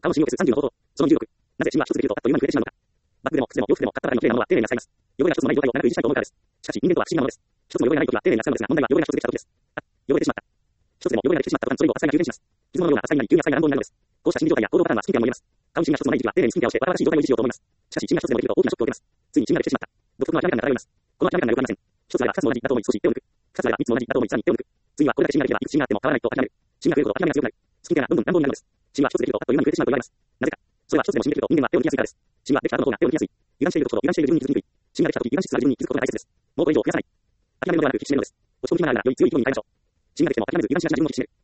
顔の信用です。30の方法。その16。なぜ芯は一つできるとあっという間に増えてしまうのか。バッグでも靴でも洋服でも買ったばかりの綺麗なものは丁寧に扱います。汚れが一つもない状態を長く維持したいと思うからです。しかし人間とは不思議なものです。一つも汚れがないときは丁寧に扱うのですが、問題は汚れが一つできたときです。汚れてしまった。一つでも汚れができてしまった途端、それ以後扱いが急減します。傷のような扱いになり、急に扱いが乱暴になるのです。こうした心理状態や行動パターンはスキンケアにも言えます。顔に芯が一つもない時期は丁寧にスキンケアをして、バラバラしい状態を維持しようと思います。しかし芯が一つでもできると大きなショックを受けます。ついに芯ができてしまった。独特の明らかなが漂います。この明らかながよくありません。一つあれば二つも同じだと思い少し手を抜く。二つあれば三つも同じだと思いさらに手を抜く。次はこれだけ芯ができればいくつ芯があっても変わらないと諦める。芯が増えるほど諦めが強くなる。スキンケアがどんどん乱暴になるのです。芯は一つできるとあっという間に増えてしまうと言われます。なぜか。それは一つでも芯できると人間は手を抜きやすいからです。芯はできた後の方が手を抜きやすい。油断している時ほど油断している自分に気づきにくい。芯ができた時油断しつつある自分に気づくことが大切です。もうこれ以上増やさない。諦めるのではなく引き締めるのです。落ち込む気がなら良い強い気分に変えましょう。芯ができても諦めず油断しがちな自分を引き締める。